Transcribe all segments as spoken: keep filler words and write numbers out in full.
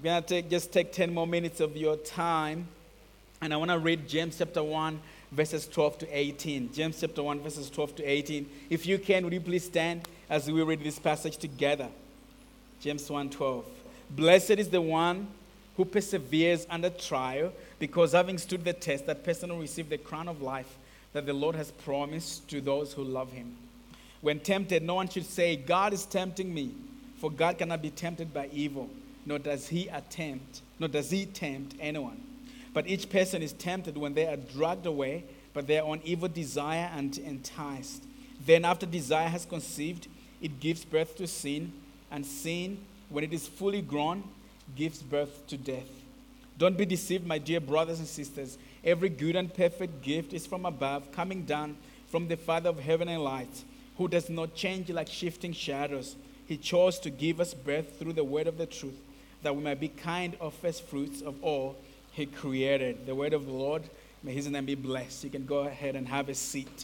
going to take just take ten more minutes of your time. And I want to read James chapter one, verses twelve to eighteen. James chapter one, verses twelve to eighteen. If you can, would you please stand as we read this passage together? James one twelve. Blessed is the one who perseveres under trial, because having stood the test, that person will receive the crown of life that the Lord has promised to those who love him. When tempted, no one should say, God is tempting me, for God cannot be tempted by evil, nor does he attempt, nor does he tempt anyone. But each person is tempted when they are dragged away by their own evil desire and enticed. Then after desire has conceived, it gives birth to sin, and sin, when it is fully grown, gives birth to death. Don't be deceived, my dear brothers and sisters. Every good and perfect gift is from above, coming down from the Father of heaven and light, who does not change like shifting shadows. He chose to give us birth through the word of the truth, that we might be kind of first fruits of all he created. The word of the Lord, may his name be blessed. You can go ahead and have a seat.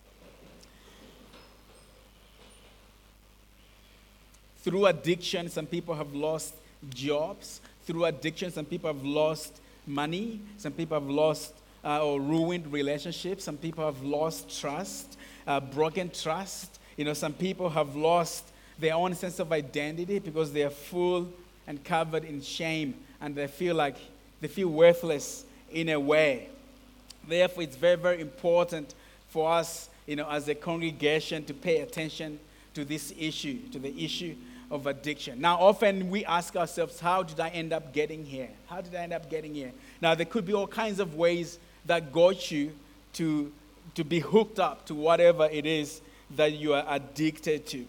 Through addiction, some people have lost jobs. Through addiction, some people have lost money. Some people have lost uh, or ruined relationships. Some people have lost trust, uh, broken trust. You know, some people have lost their own sense of identity because they are full and covered in shame, and they feel like they feel worthless in a way. Therefore, it's very, very important for us, you know, as a congregation to pay attention to this issue, to the issue of addiction. Now, often we ask ourselves, how did I end up getting here? How did I end up getting here? Now, there could be all kinds of ways that got you to, to be hooked up to whatever it is that you are addicted to.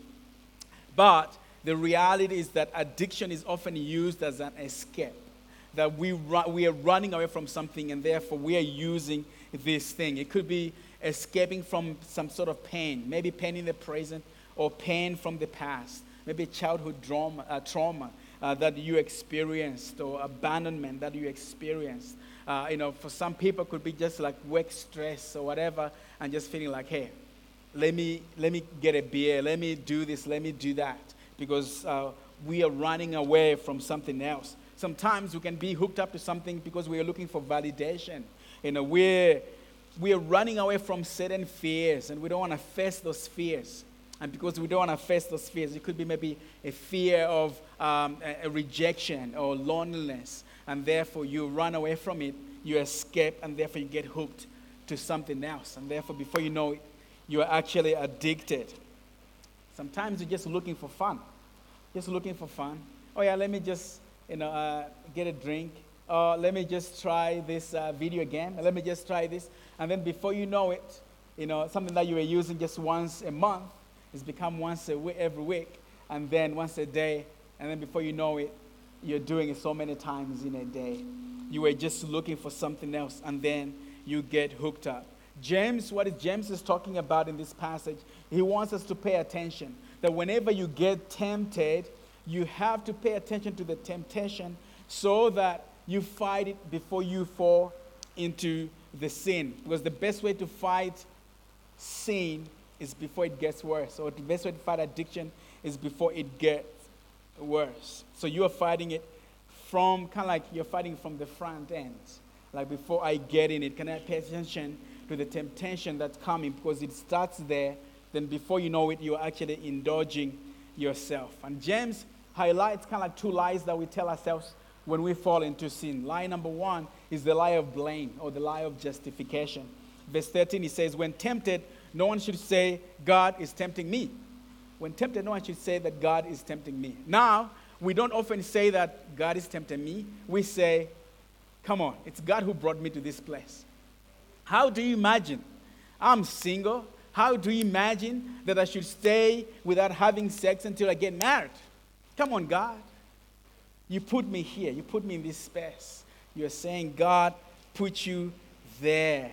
But the reality is that addiction is often used as an escape. That we, ru- we are running away from something, and therefore we are using this thing. It could be escaping from some sort of pain, maybe pain in the present or pain from the past. Maybe childhood trauma, uh, trauma uh, that you experienced, or abandonment that you experienced. Uh, you know, for some people, it could be just like work stress or whatever, and just feeling like, hey, let me let me get a beer, let me do this, let me do that, because uh, we are running away from something else. Sometimes we can be hooked up to something because we are looking for validation. You know, we're we're running away from certain fears, and we don't want to face those fears. And because we don't want to face those fears, it could be maybe a fear of um, a, a rejection or loneliness. And therefore, you run away from it, you escape, and therefore you get hooked to something else. And therefore, before you know it, you are actually addicted. Sometimes you're just looking for fun. Just looking for fun. Oh yeah, let me just, you know, uh, get a drink. Or let me just try this uh, video game. Let me just try this. And then before you know it, you know, something that you were using just once a month, it's become once a week, every week, and then once a day, and then before you know it, you're doing it so many times in a day. You were just looking for something else, and then you get hooked up. James, what is James is talking about in this passage, he wants us to pay attention, that whenever you get tempted, you have to pay attention to the temptation so that you fight it before you fall into the sin. Because the best way to fight sin is before it gets worse. Or the best way to fight addiction is before it gets worse. So you are fighting it from, kind of like you're fighting from the front end. Like before I get in it, can I pay attention to the temptation that's coming? Because it starts there, then before you know it, you're actually indulging yourself. And James highlights kind of like two lies that we tell ourselves when we fall into sin. Lie number one is the lie of blame, or the lie of justification. Verse thirteen, he says, when tempted, no one should say, God is tempting me. When tempted, no one should say that God is tempting me. Now, we don't often say that God is tempting me. We say, come on, it's God who brought me to this place. How do you imagine? I'm single. How do you imagine that I should stay without having sex until I get married? Come on, God. You put me here. You put me in this space. You're saying God put you there.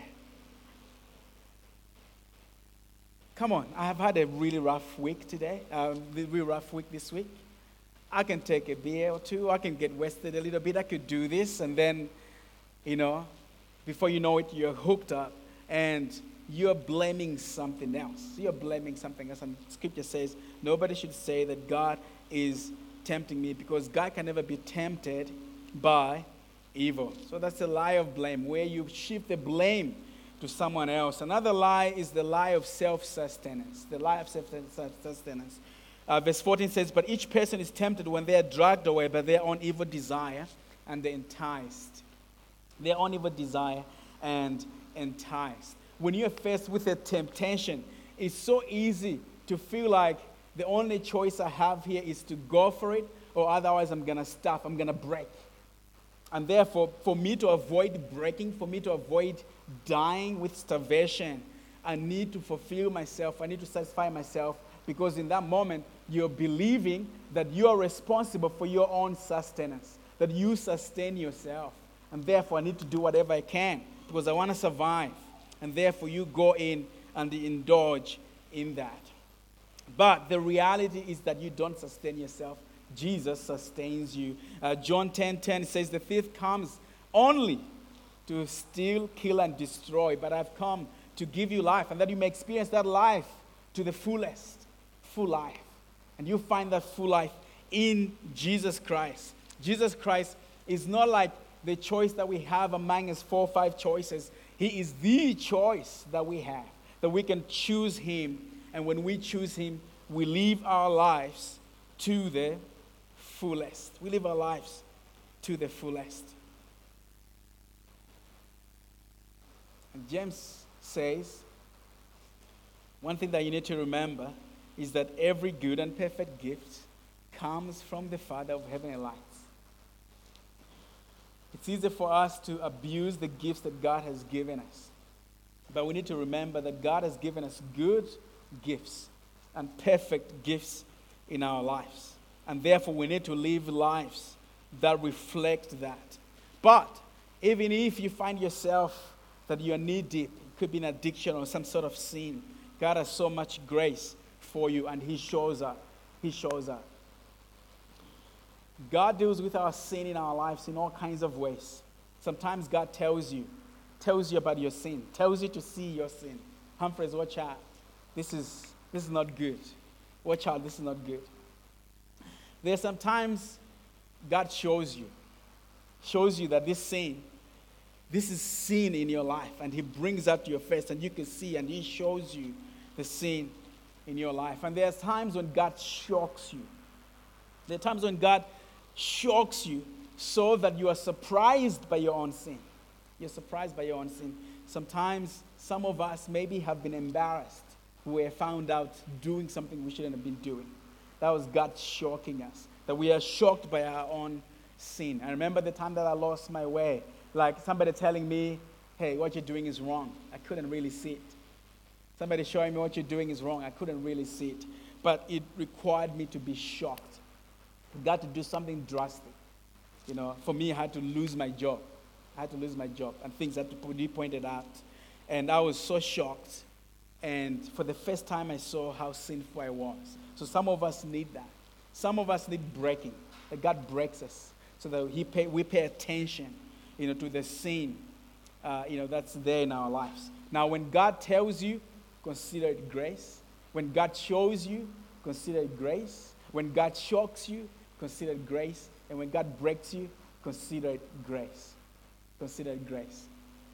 Come on, I have had a really rough week today, a really rough week this week. I can take a beer or two, I can get wasted a little bit, I could do this, and then, you know, before you know it, you're hooked up, and you're blaming something else. You're blaming something else, and Scripture says, nobody should say that God is tempting me, because God can never be tempted by evil. So that's a lie of blame, where you shift the blame to someone else. Another lie is the lie of self-sustenance. The lie of self-sustenance. Uh, verse fourteen says, but each person is tempted when they are dragged away by their own evil desire and they're enticed. Their own evil desire and enticed. When you're faced with a temptation, it's so easy to feel like the only choice I have here is to go for it, or otherwise I'm going to stop, I'm going to break. And therefore, for me to avoid breaking, for me to avoid dying with starvation, I need to fulfill myself, I need to satisfy myself, because in that moment, you're believing that you are responsible for your own sustenance, that you sustain yourself. And therefore, I need to do whatever I can, because I want to survive. And therefore, you go in and indulge in that. But the reality is that you don't sustain yourself. Jesus sustains you. Uh, John ten ten says, the thief comes only to steal, kill, and destroy. But I've come to give you life, and that you may experience that life to the fullest. Full life. And you find that full life in Jesus Christ. Jesus Christ is not like the choice that we have among us four or five choices. He is the choice that we have, that we can choose him. And when we choose him, we live our lives to the fullest. We live our lives to the fullest. And James says, one thing that you need to remember is that every good and perfect gift comes from the Father of heavenly lights. It's easy for us to abuse the gifts that God has given us. But we need to remember that God has given us good gifts and perfect gifts in our lives. And therefore, we need to live lives that reflect that. But even if you find yourself that you're knee-deep, it could be an addiction or some sort of sin, God has so much grace for you, and he shows up. He shows up. God deals with our sin in our lives in all kinds of ways. Sometimes God tells you, tells you about your sin, tells you to see your sin. Humphreys, watch out. This is, this is not good. Watch out, this is not good. There are sometimes God shows you, shows you that this sin, this is sin in your life, and he brings that to your face, and you can see, and he shows you the sin in your life. And there's times when God shocks you. There are times when God shocks you so that you are surprised by your own sin. You're surprised by your own sin. Sometimes some of us maybe have been embarrassed. We have found out doing something we shouldn't have been doing. That was God shocking us. That we are shocked by our own sin. I remember the time that I lost my way. Like somebody telling me, hey, what you're doing is wrong. I couldn't really see it. Somebody showing me what you're doing is wrong. I couldn't really see it. But it required me to be shocked. God to do something drastic. You know, for me, I had to lose my job. I had to lose my job. And things had to be pointed out. And I was so shocked. And for the first time, I saw how sinful I was. So some of us need that. Some of us need breaking. That God breaks us. So that he pay, we pay attention, you know, to the sin, uh, you know, that's there in our lives. Now, when God tells you, consider it grace. When God shows you, consider it grace. When God shocks you, consider it grace. And when God breaks you, consider it grace. Consider it grace.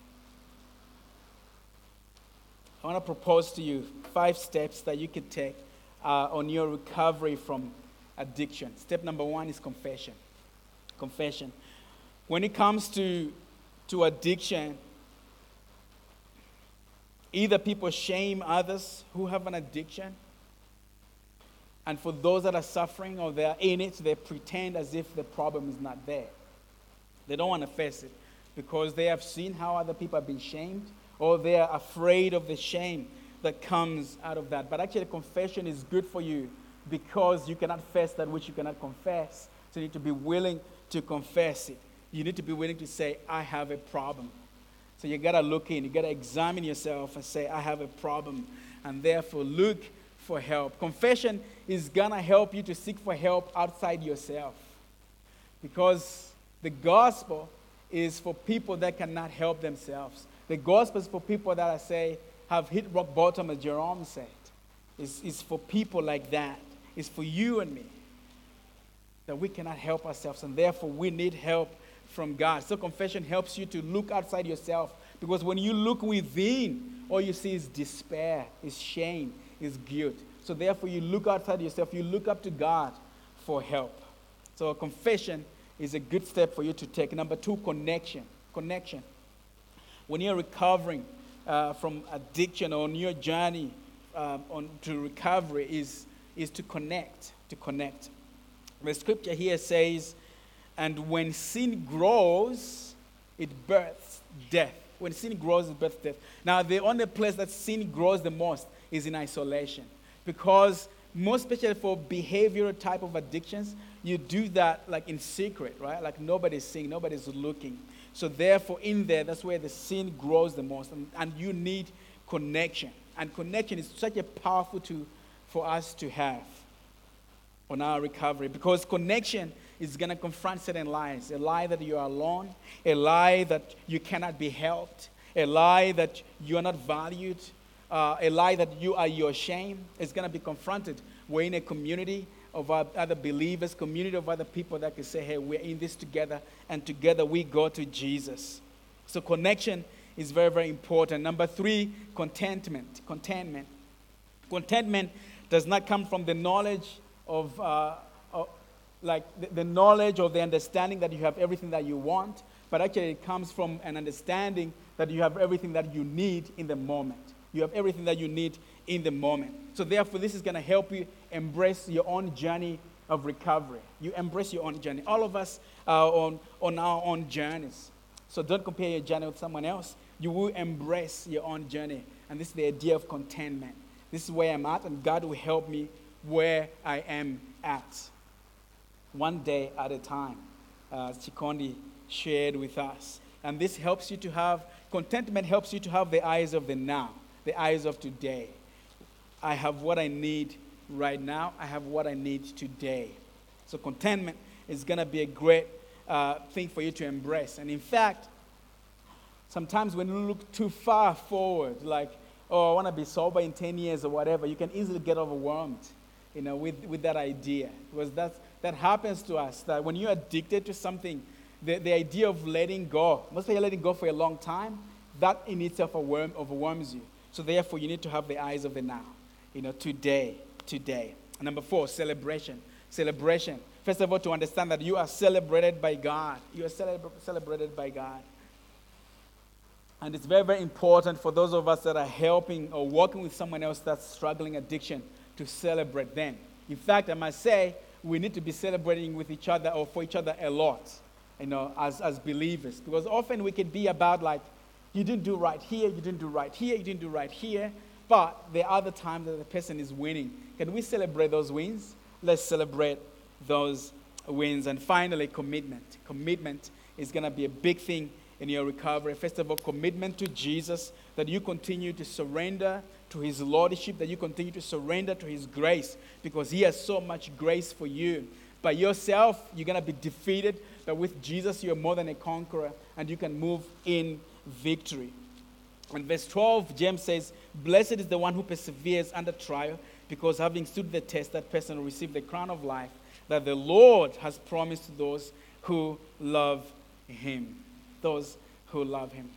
I want to propose to you five steps that you can take uh, on your recovery from addiction. Step number one is confession. Confession. When it comes to, to addiction, either people shame others who have an addiction, and for those that are suffering or they are in it, they pretend as if the problem is not there. They don't want to face it because they have seen how other people have been shamed, or they are afraid of the shame that comes out of that. But actually, confession is good for you because you cannot face that which you cannot confess. So you need to be willing to confess it. You need to be willing to say, I have a problem. So you got to look in. You got to examine yourself and say, I have a problem. And therefore, look for help. Confession is going to help you to seek for help outside yourself. Because the gospel is for people that cannot help themselves. The gospel is for people that I say have hit rock bottom, as Jerome said. It's, it's for people like that. It's for you and me. that we cannot help ourselves, and therefore we need help from God. So confession helps you to look outside yourself, because when you look within, all you see is despair, is shame, is guilt. So therefore you look outside yourself, you look up to God for help. So confession is a good step for you to take. Number two, connection. Connection. When you're recovering uh, from addiction, or on your journey um, on to recovery, is, is to connect, to connect. The scripture here says, and when sin grows, it births death. When sin grows, it births death. Now, the only place that sin grows the most is in isolation. Because most especially for behavioral type of addictions, you do that like in secret, right? Like nobody's seeing, nobody's looking. So therefore, in there, that's where the sin grows the most. And, and you need connection. And connection is such a powerful tool for us to have on our recovery. Because connection is going to confront certain lies. A lie that you are alone. A lie that you cannot be helped. A lie that you are not valued. Uh, a lie that you are your shame. Is going to be confronted. We're in a community of other believers, community of other people that can say, hey, we're in this together, and together we go to Jesus. So connection is very, very important. Number three, contentment. Contentment. Contentment does not come from the knowledge of, uh, of like the, the knowledge or the understanding that you have everything that you want, but actually it comes from an understanding that you have everything that you need in the moment. You have everything that you need in the moment. So therefore, this is going to help you embrace your own journey of recovery. You embrace your own journey. All of us are on, on our own journeys. So don't compare your journey with someone else. You will embrace your own journey. And this is the idea of contentment. This is where I'm at, and God will help me where I am at. One day at a time, uh, Chikondi shared with us. And this helps you to have, contentment helps you to have the eyes of the now, the eyes of today. I have what I need right now. I have what I need today. So contentment is going to be a great uh, thing for you to embrace. And in fact, sometimes when you look too far forward, like, oh, I want to be sober in ten years or whatever, you can easily get overwhelmed, you know, with, with that idea. Because that's, that happens to us, that when you're addicted to something, the, the idea of letting go, most of you letting go for a long time, that in itself overwhelm, overwhelms you. So therefore, you need to have the eyes of the now. You know, today, today. Number four, celebration. Celebration. First of all, to understand that you are celebrated by God. You are celebra- celebrated by God. And it's very, very important for those of us that are helping or working with someone else that's struggling addiction to celebrate them. In fact, I must say, we need to be celebrating with each other or for each other a lot, you know, as, as believers. Because often we can be about like, you didn't do right here, you didn't do right here, you didn't do right here. But there are other times that the person is winning. Can we celebrate those wins? Let's celebrate those wins. And finally, commitment. Commitment is going to be a big thing in your recovery. First of all, commitment to Jesus, that you continue to surrender to his lordship, that you continue to surrender to his grace, because he has so much grace for you. By yourself, you're going to be defeated, but with Jesus, you're more than a conqueror, and you can move in victory. In verse twelve, James says, blessed is the one who perseveres under trial, because having stood the test, that person will receive the crown of life that the Lord has promised to those who love him. Those who love him.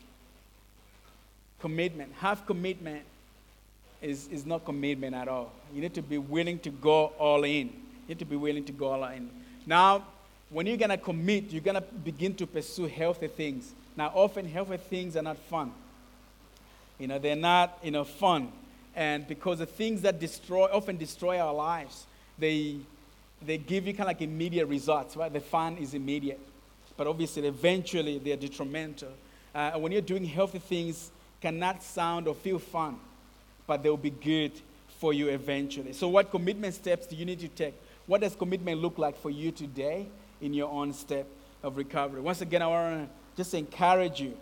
Commitment. Half commitment is, is not commitment at all. You need to be willing to go all in. You need to be willing to go all in. Now, when you're going to commit, you're going to begin to pursue healthy things. Now, often healthy things are not fun. You know, they're not, you know, fun. And because the things that destroy, often destroy our lives, they they give you kind of like immediate results, right? The fun is immediate. But obviously, eventually, they're detrimental. Uh, when you're doing healthy things, cannot sound or feel fun, but they'll be good for you eventually. So what commitment steps do you need to take? What does commitment look like for you today in your own step of recovery? Once again, I want to just encourage you.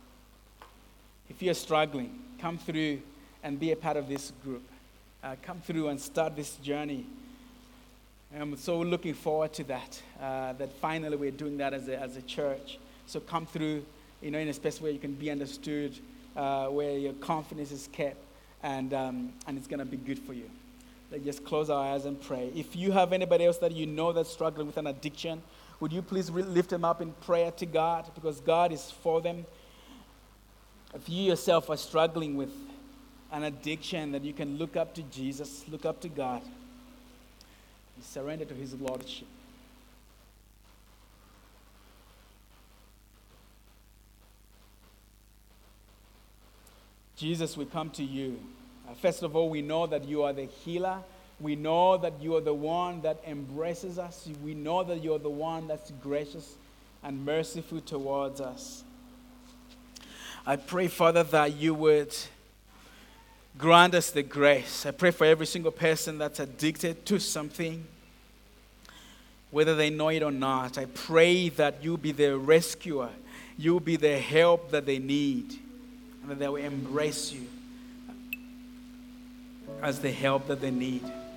If you're struggling, come through and be a part of this group. Uh, come through and start this journey. I'm so looking forward to that, uh, that finally we're doing that as a, as a church. So come through, you know, in a space where you can be understood, uh, where your confidence is kept, and, um, and it's going to be good for you. Let's just close our eyes and pray. If you have anybody else that you know that's struggling with an addiction, would you please re- lift them up in prayer to God, because God is for them. If you yourself are struggling with an addiction, that you can look up to Jesus, look up to God, and surrender to His Lordship. Jesus, we come to you. Uh, First of all, we know that you are the healer. We know that you are the one that embraces us. We know that you are the one that's gracious and merciful towards us. I pray, Father, that you would grant us the grace. I pray for every single person that's addicted to something, whether they know it or not. I pray that you be their rescuer. You be the help that they need, and that they will embrace you as the help that they need.